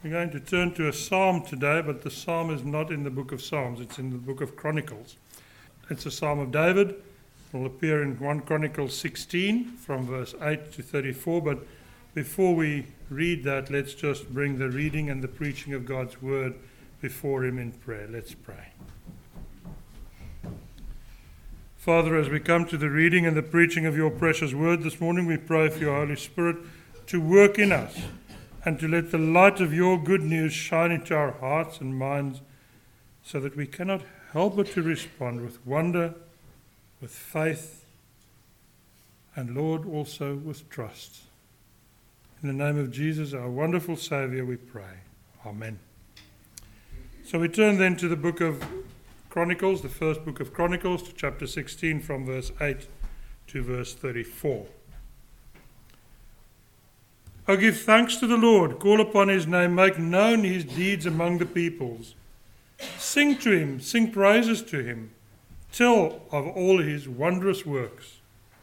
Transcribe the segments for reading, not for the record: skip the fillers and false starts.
We're going to turn to a psalm today, but the psalm is not in the book of Psalms, it's in the book of Chronicles. It's a psalm of David. It will appear in 1 Chronicles 16 from verse 8 to 34, but before we read that, let's just bring the reading and the preaching of God's word before him in prayer. Let's pray. Father, as we come to the reading and the preaching of your precious word this morning, we pray for your Holy Spirit to work in us and to let the light of your good news shine into our hearts and minds so that we cannot help but to respond with wonder, with faith, and Lord, also with trust. In the name of Jesus, our wonderful Saviour, we pray. Amen. So we turn then to the book of Chronicles, the first book of Chronicles, to chapter 16 from verse 8 to verse 34. O give thanks to the Lord, call upon his name, make known his deeds among the peoples. Sing to him, sing praises to him, tell of all his wondrous works.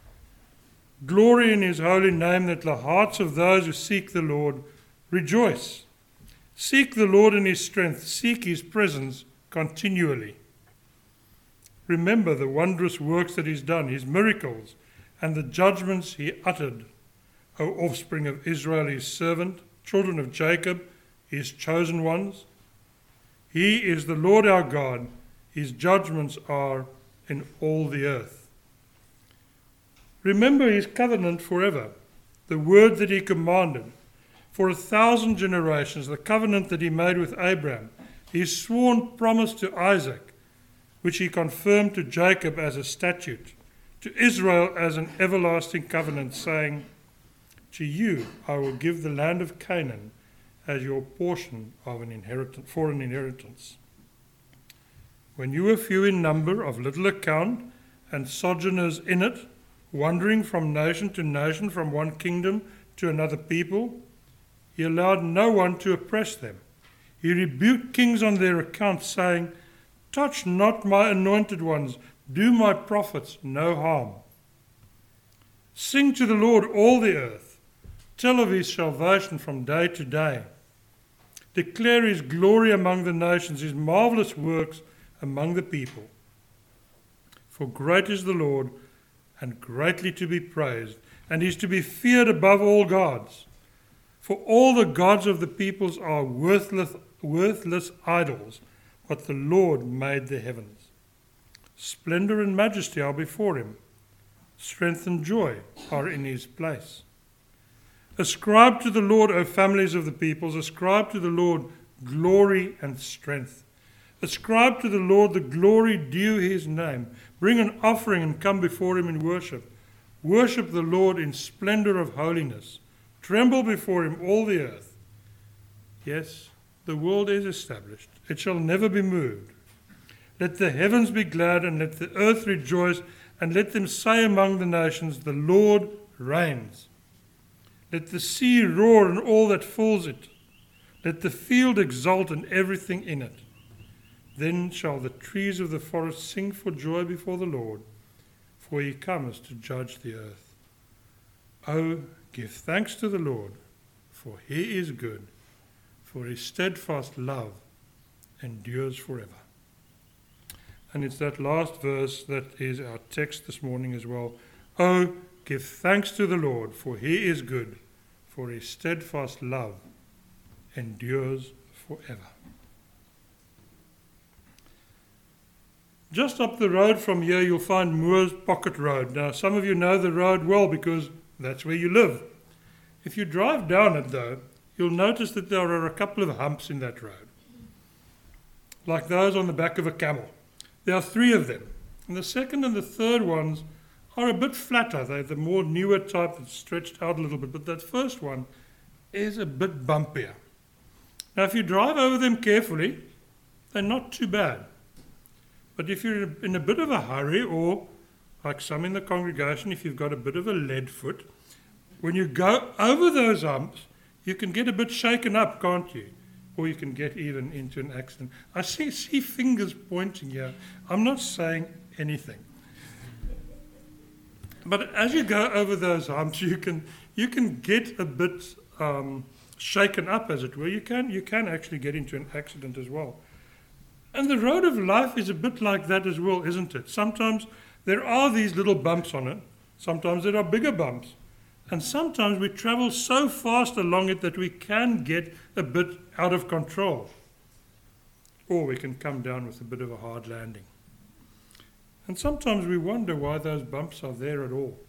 Glory in his holy name, that the hearts of those who seek the Lord rejoice. Seek the Lord in his strength, seek his presence continually. Remember the wondrous works that he's done, his miracles, and the judgments he uttered. O offspring of Israel, his servant, children of Jacob, his chosen ones. He is the Lord our God, his judgments are in all the earth. Remember his covenant forever, the word that he commanded. For 1,000 generations, the covenant that he made with Abraham, his sworn promise to Isaac, which he confirmed to Jacob as a statute, to Israel as an everlasting covenant, saying, to you I will give the land of Canaan as your portion of an inheritance, for an inheritance. When you were few in number, of little account, and sojourners in it, wandering from nation to nation, from one kingdom to another people, he allowed no one to oppress them. He rebuked kings on their account, saying, touch not my anointed ones, do my prophets no harm. Sing to the Lord, all the earth. Tell of his salvation from day to day. Declare his glory among the nations, his marvelous works among the people. For great is the Lord, and greatly to be praised, and he is to be feared above all gods. For all the gods of the peoples are worthless idols, but the Lord made the heavens. Splendor and majesty are before him. Strength and joy are in his place. Ascribe to the Lord, O families of the peoples, ascribe to the Lord glory and strength. Ascribe to the Lord the glory due his name. Bring an offering and come before him in worship. Worship the Lord in splendor of holiness. Tremble before him, all the earth. Yes, the world is established. It shall never be moved. Let the heavens be glad, and let the earth rejoice, and let them say among the nations, the Lord reigns. Let the sea roar and all that fills it. Let the field exult and everything in it. Then shall the trees of the forest sing for joy before the Lord, for he comes to judge the earth. Oh, give thanks to the Lord, for he is good, for his steadfast love endures forever. And it's that last verse that is our text this morning as well. Oh, give thanks to the Lord, for he is good, for his steadfast love endures forever. Just up the road from here, you'll find Moore's Pocket Road. Now, some of you know the road well because that's where you live. If you drive down it, though, you'll notice that there are a couple of humps in that road, like those on the back of a camel. There are 3 of them, and the second and the third ones are a bit flatter. They're the more newer type that's stretched out a little bit, but that first one is a bit bumpier. Now, if you drive over them carefully, they're not too bad. But if you're in a bit of a hurry, or like some in the congregation, if you've got a bit of a lead foot, when you go over those humps, you can get a bit shaken up, can't you? Or you can get even into an accident. I see fingers pointing here. I'm not saying anything. But as you go over those humps, you can get a bit shaken up, as it were, you can actually get into an accident as well. And the road of life is a bit like that as well, isn't it? Sometimes there are these little bumps on it. Sometimes there are bigger bumps. And sometimes we travel so fast along it that we can get a bit out of control. Or we can come down with a bit of a hard landing. And sometimes we wonder why those bumps are there at all.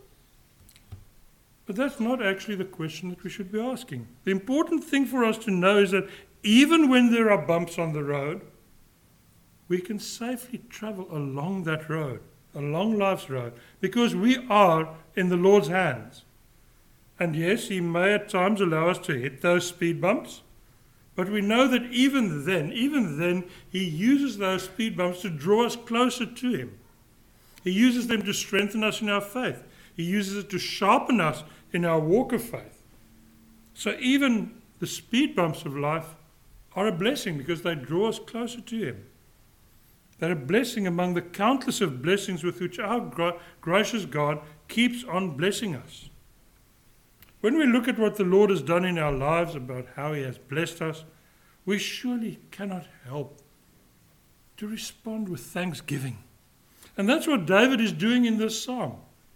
But that's not actually the question that we should be asking. The important thing for us to know is that even when there are bumps on the road, we can safely travel along that road, along life's road, because we are in the Lord's hands. And yes, He may at times allow us to hit those speed bumps, but we know that even then, He uses those speed bumps to draw us closer to Him. He uses them to strengthen us in our faith. He uses it to sharpen us in our walk of faith. So even the speed bumps of life are a blessing because they draw us closer to Him. They're a blessing among the countless of blessings with which our gracious God keeps on blessing us. When we look at what the Lord has done in our lives, about how He has blessed us, we surely cannot help to respond with thanksgiving. And that's what David is doing in this psalm.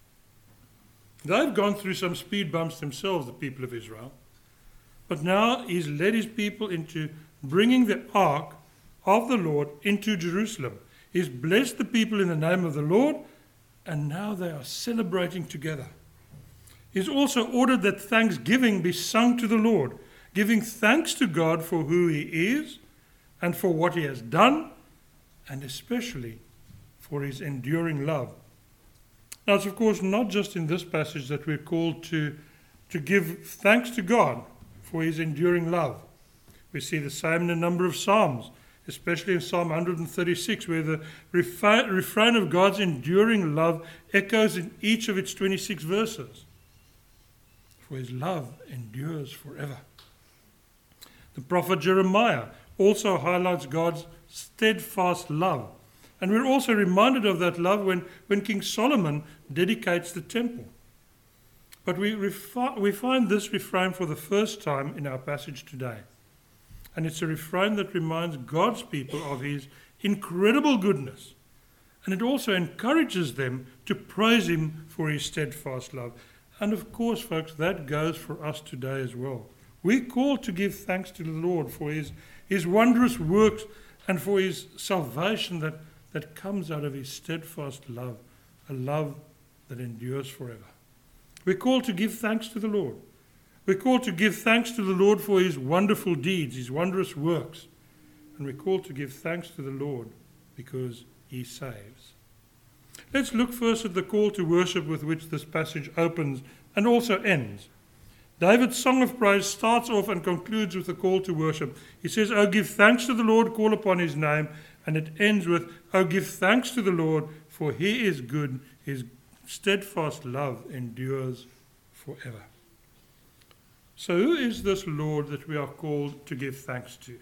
They've gone through some speed bumps themselves, the people of Israel. But now He's led His people into bringing the ark of the Lord into Jerusalem. He's blessed the people in the name of the Lord, and now they are celebrating together. He's also ordered that thanksgiving be sung to the Lord, giving thanks to God for who He is and for what He has done, and especially for His enduring love. Now, it's of course not just in this passage that we're called to give thanks to God for His enduring love. We see the same in a number of Psalms, especially in Psalm 136, where the refrain of God's enduring love echoes in each of its 26 verses. For His love endures forever. The prophet Jeremiah also highlights God's steadfast love. And we're also reminded of that love when King Solomon dedicates the temple. But we find this refrain for the first time in our passage today. And it's a refrain that reminds God's people of His incredible goodness. And it also encourages them to praise Him for His steadfast love. And of course, folks, that goes for us today as well. We're called to give thanks to the Lord for His wondrous works and for His salvation that comes out of His steadfast love, a love that endures forever. We're called to give thanks to the Lord. We're called to give thanks to the Lord for His wonderful deeds, His wondrous works. And we're called to give thanks to the Lord because He saves. Let's look first at the call to worship with which this passage opens and also ends. David's song of praise starts off and concludes with the call to worship. He says, "Oh, give thanks to the Lord, call upon His name." And it ends with, "Oh, give thanks to the Lord, for He is good. His steadfast love endures forever." So who is this Lord that we are called to give thanks to?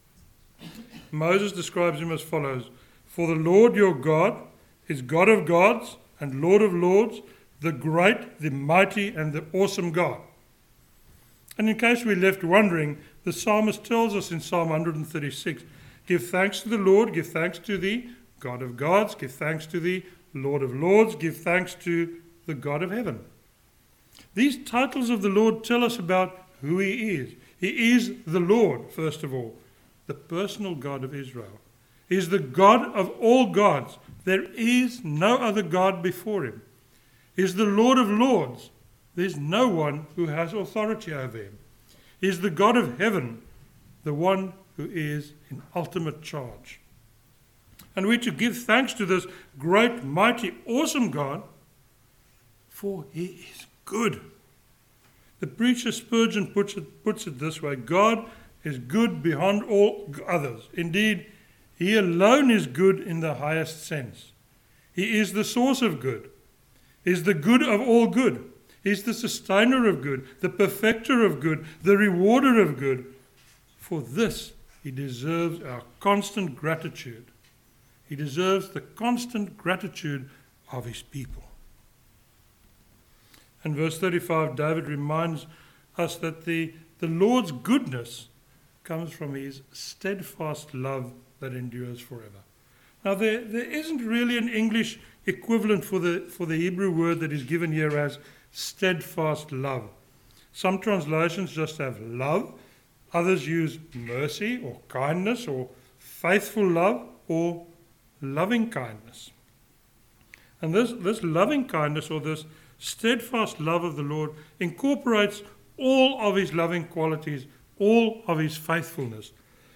Moses describes Him as follows: "For the Lord your God is God of gods and Lord of lords, the great, the mighty, and the awesome God." And in case we're left wondering, the psalmist tells us in Psalm 136, "Give thanks to the Lord, give thanks to the God of gods, give thanks to the Lord of lords, give thanks to the God of heaven." These titles of the Lord tell us about who He is. He is the Lord, first of all, the personal God of Israel. He is the God of all gods. There is no other God before Him. He is the Lord of lords. There's no one who has authority over Him. He is the God of heaven, the one who is in ultimate charge. And we're to give thanks to this great, mighty, awesome God, for He is good. The preacher Spurgeon puts it this way: God is good beyond all others. Indeed, He alone is good in the highest sense. He is the source of good. He is the good of all good. He is the sustainer of good, the perfecter of good, the rewarder of good. For this, He deserves our constant gratitude. He deserves the constant gratitude of His people. In verse 35, David reminds us that the The Lord's goodness comes from his steadfast love that endures forever. Now, there isn't really an English equivalent for the Hebrew word that is given here as steadfast love. Some translations just have love. Others use mercy or kindness or faithful love or loving kindness. And this loving kindness or this steadfast love of the Lord incorporates all of his loving qualities, all of his faithfulness.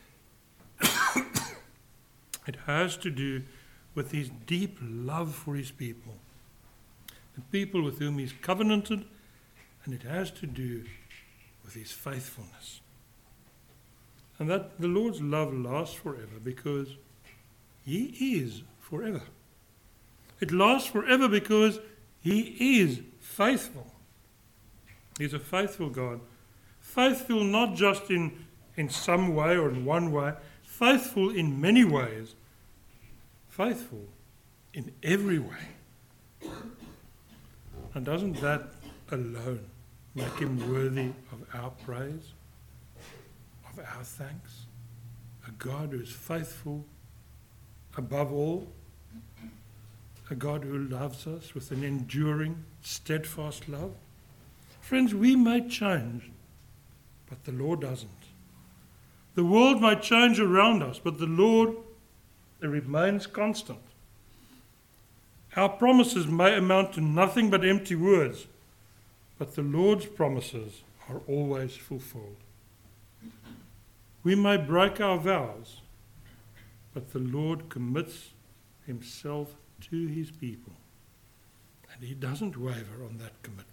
It has to do with his deep love for his people, the people with whom he's covenanted, and it has to do with his faithfulness. And that the Lord's love lasts forever because he is forever. It lasts forever because he is faithful. He's a faithful God. Faithful not just in some way or in one way, faithful in many ways. Faithful in every way. And doesn't that alone make him worthy of our praise, of our thanks? A God who is faithful above all, a God who loves us with an enduring, steadfast love. Friends, we may change, but the Lord doesn't. The world might change around us, but the Lord remains constant. Our promises may amount to nothing but empty words, but the Lord's promises are always fulfilled. We may break our vows, but the Lord commits himself to his people, and he doesn't waver on that commitment.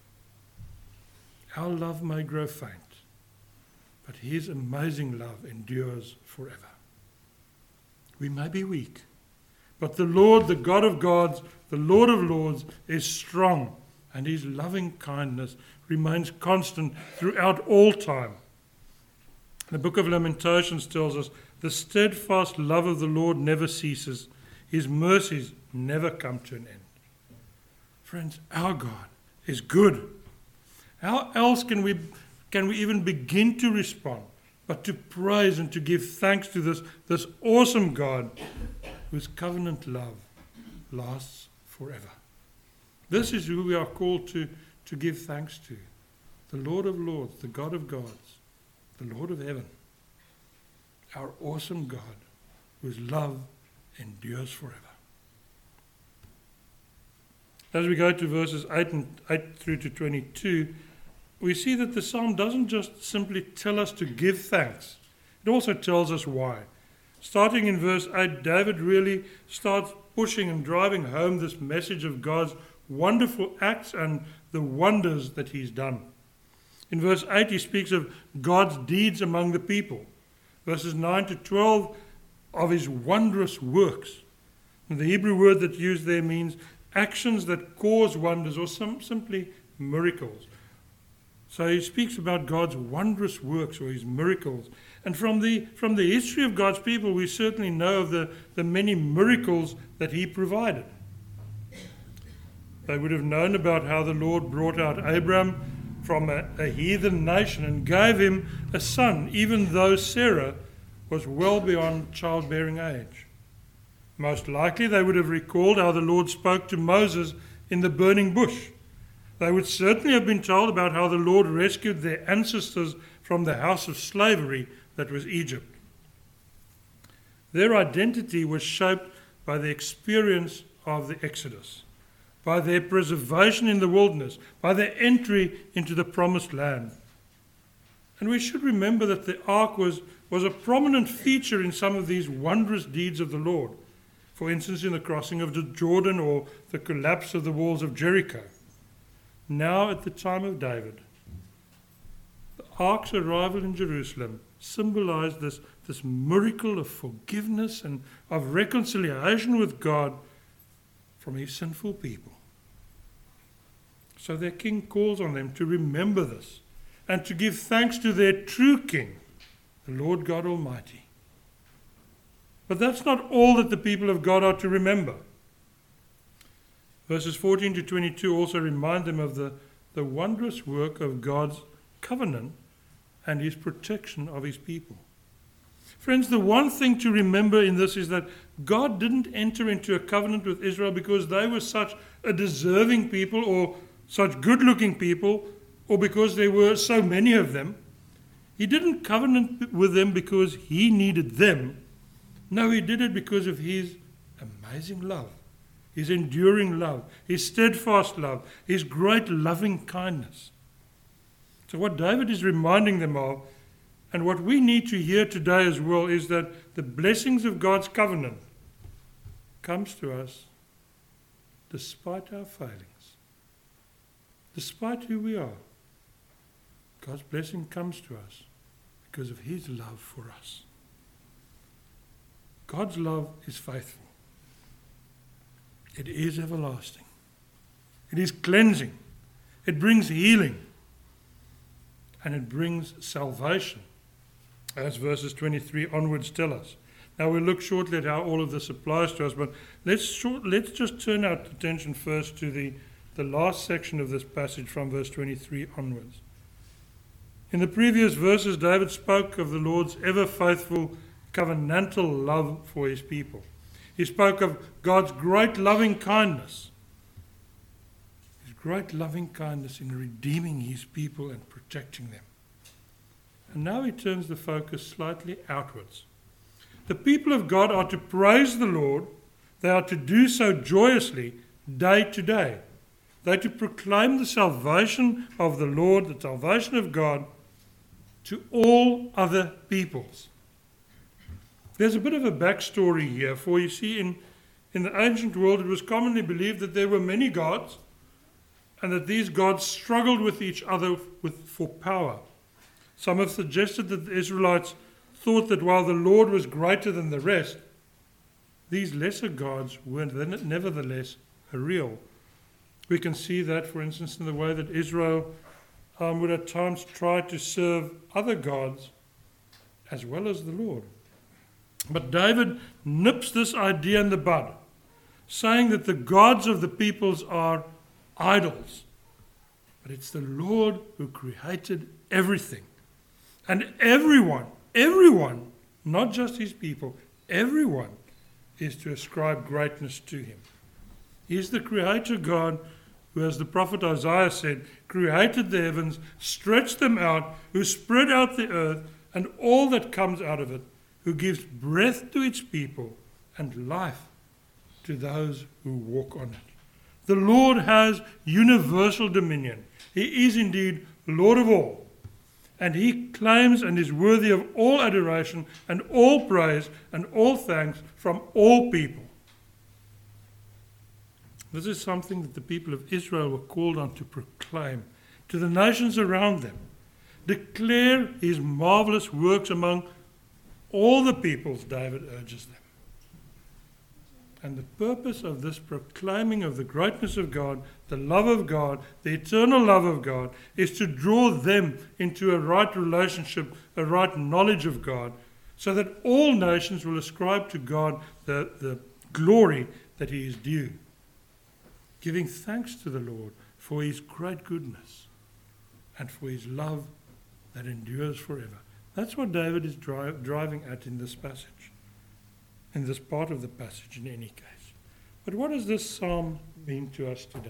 Our love may grow faint, but his amazing love endures forever. We may be weak, but the Lord, the God of gods, the Lord of lords, is strong, and his loving kindness remains constant throughout all time. The book of Lamentations tells us, the steadfast love of the Lord never ceases. His mercies never come to an end. Friends, our God is good. How else can we even begin to respond but to praise and to give thanks to this awesome God whose covenant love lasts forever? This is who we are called to give thanks to. The Lord of lords, the God of gods, the Lord of heaven. Our awesome God whose love endures forever. As we go to verses 8 through to 22, we see that the psalm doesn't just simply tell us to give thanks. It also tells us why. Starting in verse 8, David really starts pushing and driving home this message of God's wonderful acts and the wonders that he's done. In verse 8, he speaks of God's deeds among the people. Verses 9 to 12, of his wondrous works. And the Hebrew word that's used there means actions that cause wonders or simply miracles. So he speaks about God's wondrous works or his miracles. And from the history of God's people, we certainly know of the many miracles that he provided. They would have known about how the Lord brought out Abram from a heathen nation and gave him a son, even though Sarah was well beyond childbearing age. Most likely they would have recalled how the Lord spoke to Moses in the burning bush. They would certainly have been told about how the Lord rescued their ancestors from the house of slavery that was Egypt. Their identity was shaped by the experience of the Exodus, by their preservation in the wilderness, by their entry into the promised land. And we should remember that the ark was a prominent feature in some of these wondrous deeds of the Lord. For instance, in the crossing of the Jordan or the collapse of the walls of Jericho. Now, at the time of David, the ark's arrival in Jerusalem symbolized this miracle of forgiveness and of reconciliation with God from his sinful people. So their king calls on them to remember this and to give thanks to their true king, the Lord God Almighty. But that's not all that the people of God are to remember. Verses 14 to 22 also remind them of the wondrous work of God's covenant and his protection of his people. Friends, the one thing to remember in this is that God didn't enter into a covenant with Israel because they were such a deserving people or such good-looking people or because there were so many of them. He didn't covenant with them because he needed them. No, he did it because of his amazing love, his enduring love, his steadfast love, his great loving kindness. So what David is reminding them of, and what we need to hear today as well, is that the blessings of God's covenant comes to us despite our failings, despite who we are. God's blessing comes to us because of his love for us. God's love is faithful. It is everlasting. It is cleansing. It brings healing. And it brings salvation, as verses 23 onwards tell us. Now we'll look shortly at how all of this applies to us, but let's just turn our attention first to the last section of this passage from verse 23 onwards. In the previous verses, David spoke of the Lord's ever-faithful covenantal love for his people. He spoke of God's great loving kindness. His great loving kindness in redeeming his people and protecting them. And now he turns the focus slightly outwards. The people of God are to praise the Lord. They are to do so joyously day to day. They are to proclaim the salvation of the Lord, the salvation of God, to all other peoples. There's a bit of a backstory here, for you see, in the ancient world it was commonly believed that there were many gods and that these gods struggled with each other for power. Some have suggested that the Israelites thought that while the Lord was greater than the rest, these lesser gods were nevertheless real. We can see that, for instance, in the way that Israel would at times try to serve other gods as well as the Lord. But David nips this idea in the bud, saying that the gods of the peoples are idols. But it's the Lord who created everything. And everyone, not just his people, everyone is to ascribe greatness to him. He is the creator God who, as the prophet Isaiah said, created the heavens, stretched them out, who spread out the earth and all that comes out of it, who gives breath to its people and life to those who walk on it. The Lord has universal dominion. He is indeed Lord of all. And he claims and is worthy of all adoration and all praise and all thanks from all people. This is something that the people of Israel were called on to proclaim to the nations around them. Declare his marvelous works among all the peoples, David urges them. And the purpose of this proclaiming of the greatness of God, the love of God, the eternal love of God, is to draw them into a right relationship, a right knowledge of God, so that all nations will ascribe to God the glory that he is due, giving thanks to the Lord for his great goodness and for his love that endures forever. That's what David is driving at in this passage, in this part of the passage in any case. But what does this psalm mean to us today?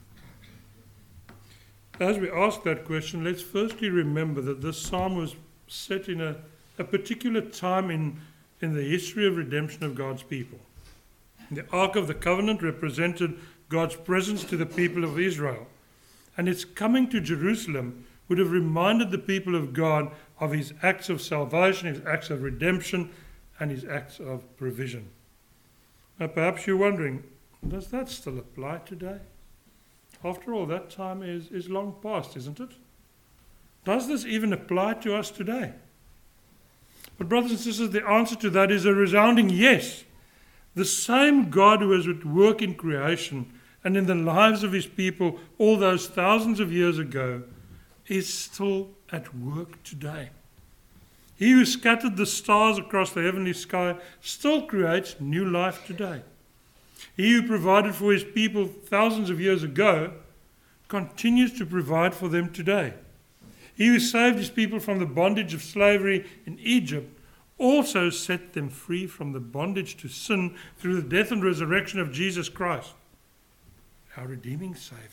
As we ask that question, let's firstly remember that this psalm was set in a particular time in the history of redemption of God's people. The Ark of the Covenant represented God's presence to the people of Israel, and its coming to Jerusalem would have reminded the people of God of his acts of salvation, his acts of redemption, and his acts of provision. Now perhaps you're wondering, does that still apply today? After all, that time is long past, isn't it? Does this even apply to us today? But brothers and sisters, the answer to that is a resounding yes. The same God who was at work in creation and in the lives of his people all those thousands of years ago is still at work today. He who scattered the stars across the heavenly sky still creates new life today. He who provided for his people thousands of years ago continues to provide for them today. He who saved his people from the bondage of slavery in Egypt also set them free from the bondage to sin through the death and resurrection of Jesus Christ, our redeeming Saviour.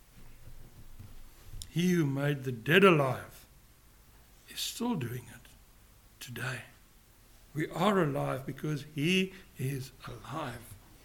He who made the dead alive is still doing it today. We are alive because he is alive.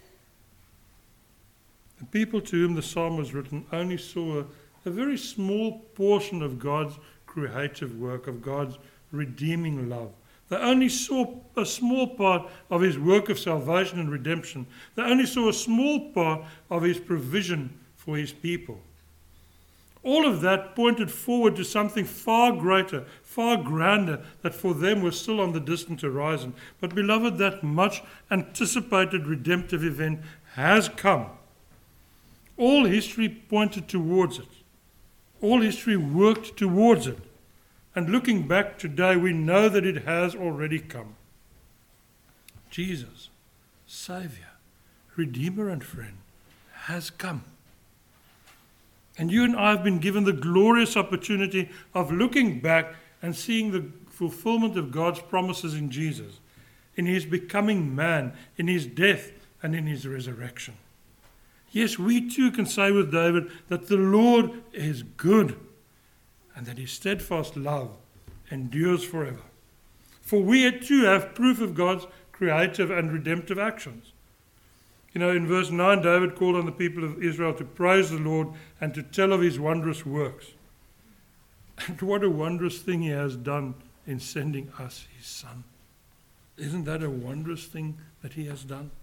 The people to whom the psalm was written only saw a very small portion of God's creative work, of God's redeeming love. They only saw a small part of his work of salvation and redemption. They only saw a small part of his provision for his people. All of that pointed forward to something far greater, far grander, that for them was still on the distant horizon. But beloved, that much anticipated redemptive event has come. All history pointed towards it. All history worked towards it. And looking back today, we know that it has already come. Jesus, Saviour, Redeemer and friend, has come. And you and I have been given the glorious opportunity of looking back and seeing the fulfillment of God's promises in Jesus, in his becoming man, in his death, and in his resurrection. Yes, we too can say with David that the Lord is good, and that his steadfast love endures forever. For we too have proof of God's creative and redemptive actions. You know, in verse 9, David called on the people of Israel to praise the Lord and to tell of his wondrous works. And what a wondrous thing he has done in sending us his Son. Isn't that a wondrous thing that he has done?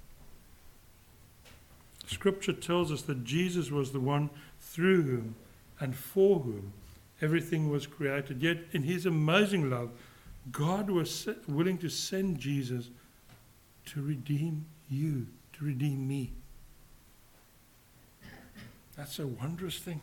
Scripture tells us that Jesus was the one through whom and for whom everything was created. Yet in his amazing love, God was willing to send Jesus to redeem you, to redeem me. That's a wondrous thing.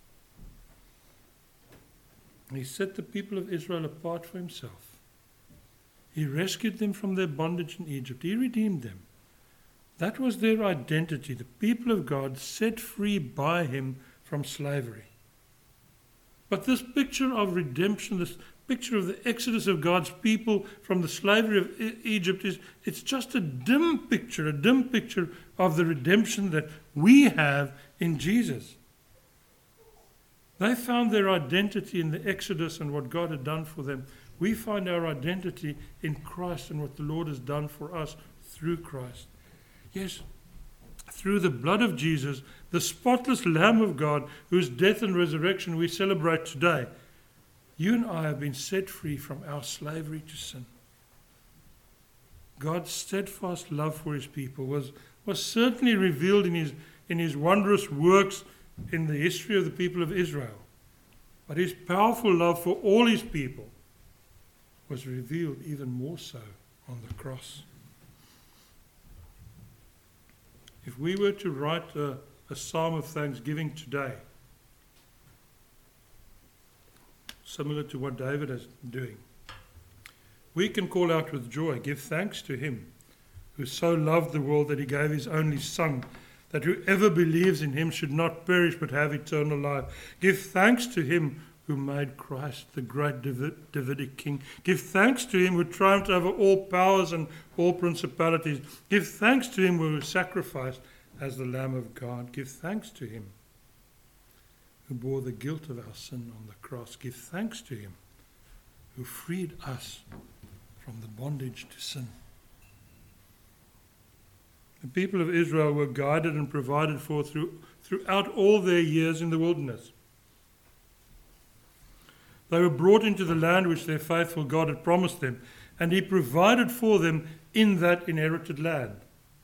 He set the people of Israel apart for himself. He rescued them from their bondage in Egypt. He redeemed them. That was their identity, the people of God set free by him from slavery. But this picture of redemption, this picture of the exodus of God's people from the slavery of Egypt, it's just a dim picture of the redemption that we have in Jesus. They found their identity in the exodus and what God had done for them. We find our identity in Christ and what the Lord has done for us through Christ. Yes, through the blood of Jesus, the spotless Lamb of God, whose death and resurrection we celebrate today, you and I have been set free from our slavery to sin. God's steadfast love for his people was certainly revealed in his wondrous works in the history of the people of Israel. But his powerful love for all his people was revealed even more so on the cross. If we were to write a psalm of thanksgiving today, similar to what David is doing, we can call out with joy, give thanks to him who so loved the world that he gave his only Son, that whoever believes in him should not perish but have eternal life. Give thanks to him who made Christ the great Davidic king. Give thanks to him who triumphed over all powers and all principalities. Give thanks to him who was sacrificed as the Lamb of God. Give thanks to him who bore the guilt of our sin on the cross. Give thanks to him who freed us from the bondage to sin. The people of Israel were guided and provided for throughout all their years in the wilderness. They were brought into the land which their faithful God had promised them, and he provided for them in that inherited land.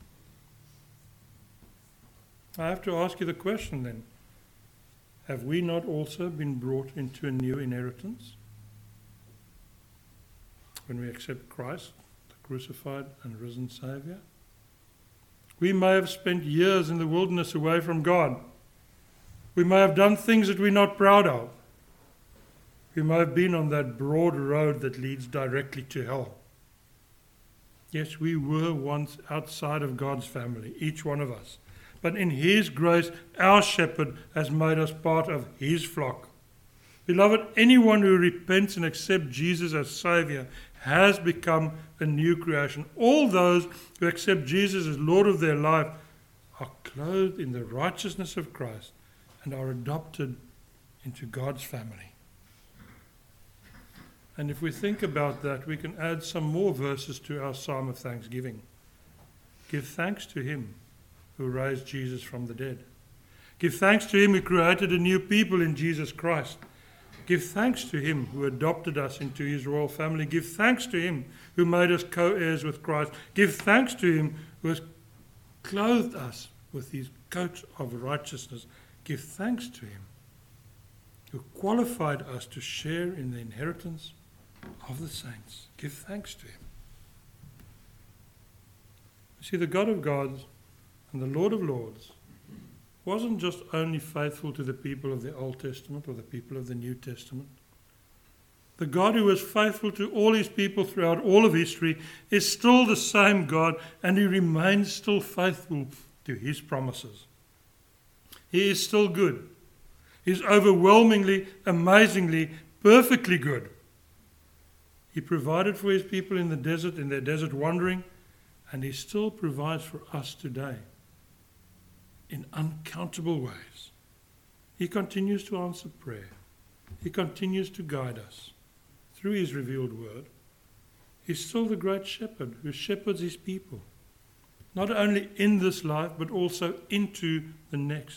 I have to ask you the question then, have we not also been brought into a new inheritance? When we accept Christ, the crucified and risen Saviour? We may have spent years in the wilderness away from God. We may have done things that we're not proud of. We may have been on that broad road that leads directly to hell. Yes, we were once outside of God's family, each one of us. But in his grace, our shepherd has made us part of his flock. Beloved, anyone who repents and accepts Jesus as Saviour has become a new creation. All those who accept Jesus as Lord of their life are clothed in the righteousness of Christ and are adopted into God's family. And if we think about that, we can add some more verses to our psalm of thanksgiving. Give thanks to him who raised Jesus from the dead. Give thanks to him who created a new people in Jesus Christ. Give thanks to him who adopted us into his royal family. Give thanks to him who made us co-heirs with Christ. Give thanks to him who has clothed us with his coat of righteousness. Give thanks to him who qualified us to share in the inheritance of the saints. Give thanks to him. You see, the God of gods and the Lord of lords wasn't just only faithful to the people of the Old Testament or the people of the New Testament. The God who was faithful to all his people throughout all of history is still the same God, and he remains still faithful to his promises. He is still good. He is overwhelmingly, amazingly, perfectly good. He provided for his people in the desert, in their desert wandering, and he still provides for us today in uncountable ways. He continues to answer prayer. He continues to guide us through his revealed word. He's still the great shepherd who shepherds his people, not only in this life, but also into the next.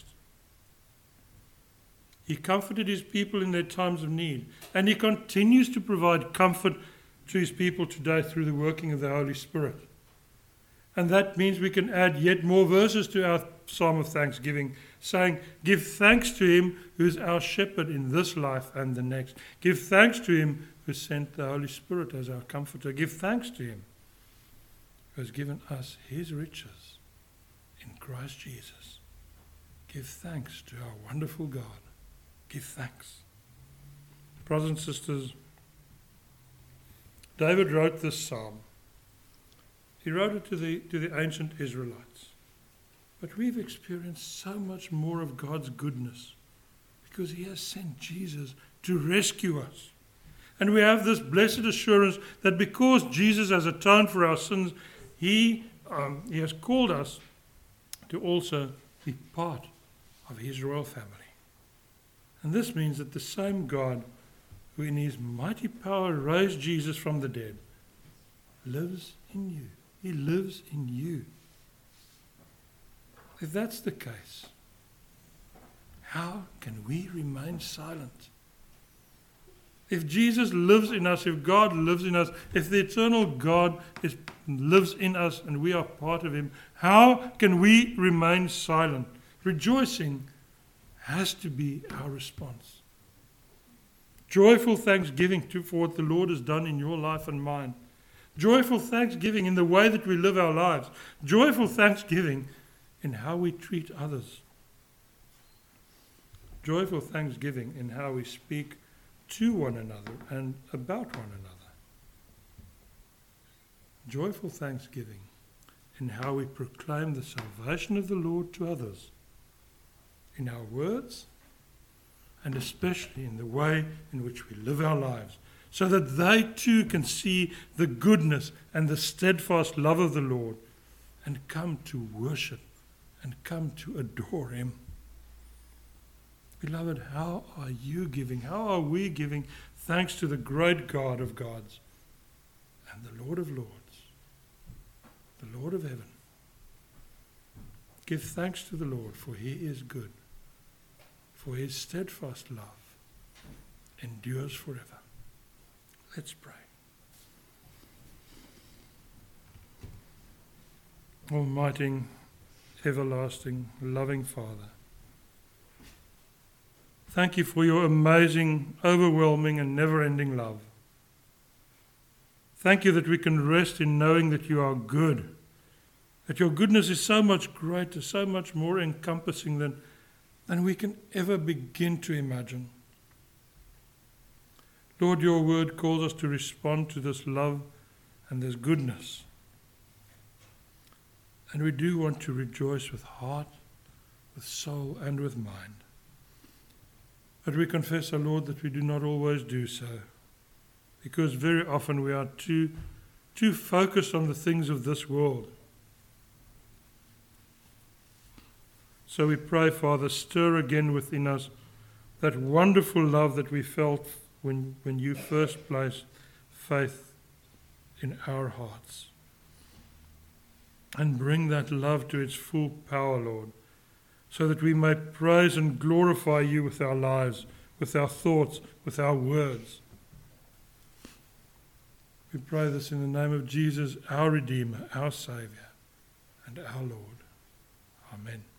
He comforted his people in their times of need, and he continues to provide comfort to his people today through the working of the Holy Spirit. And that means we can add yet more verses to our psalm of thanksgiving, saying, give thanks to him who is our shepherd in this life and the next. Give thanks to him who sent the Holy Spirit as our comforter. Give thanks to him who has given us his riches in Christ Jesus. Give thanks to our wonderful God. Give thanks. Brothers and sisters, David wrote this psalm. He wrote it to the ancient Israelites. But we've experienced so much more of God's goodness because he has sent Jesus to rescue us. And we have this blessed assurance that because Jesus has atoned for our sins, he has called us to also be part of his royal family. And this means that the same God who in his mighty power raised Jesus from the dead lives in you. He lives in you. If that's the case, how can we remain silent? If Jesus lives in us, if God lives in us, if the eternal God lives in us and we are part of him, how can we remain silent? Rejoicing has to be our response. Joyful thanksgiving for what the Lord has done in your life and mine. Joyful thanksgiving in the way that we live our lives. Joyful thanksgiving in how we treat others. Joyful thanksgiving in how we speak to one another and about one another. Joyful thanksgiving in how we proclaim the salvation of the Lord to others, in our words, and especially in the way in which we live our lives, so that they too can see the goodness and the steadfast love of the Lord and come to worship and come to adore him. Beloved, how are you giving? How are we giving thanks to the great God of gods and the Lord of lords, the Lord of heaven? Give thanks to the Lord, for he is good, for his steadfast love endures forever. Let's pray. Almighty, everlasting, loving Father, thank you for your amazing, overwhelming, and never-ending love. Thank you that we can rest in knowing that you are good, that your goodness is so much greater, so much more encompassing than we can ever begin to imagine. Lord, your word calls us to respond to this love and this goodness. And we do want to rejoice with heart, with soul, and with mind. But we confess, O Lord, that we do not always do so, because very often we are too focused on the things of this world. So we pray, Father, stir again within us that wonderful love that we felt when you first placed faith in our hearts. And bring that love to its full power, Lord, so that we may praise and glorify you with our lives, with our thoughts, with our words. We pray this in the name of Jesus, our Redeemer, our Saviour, and our Lord. Amen.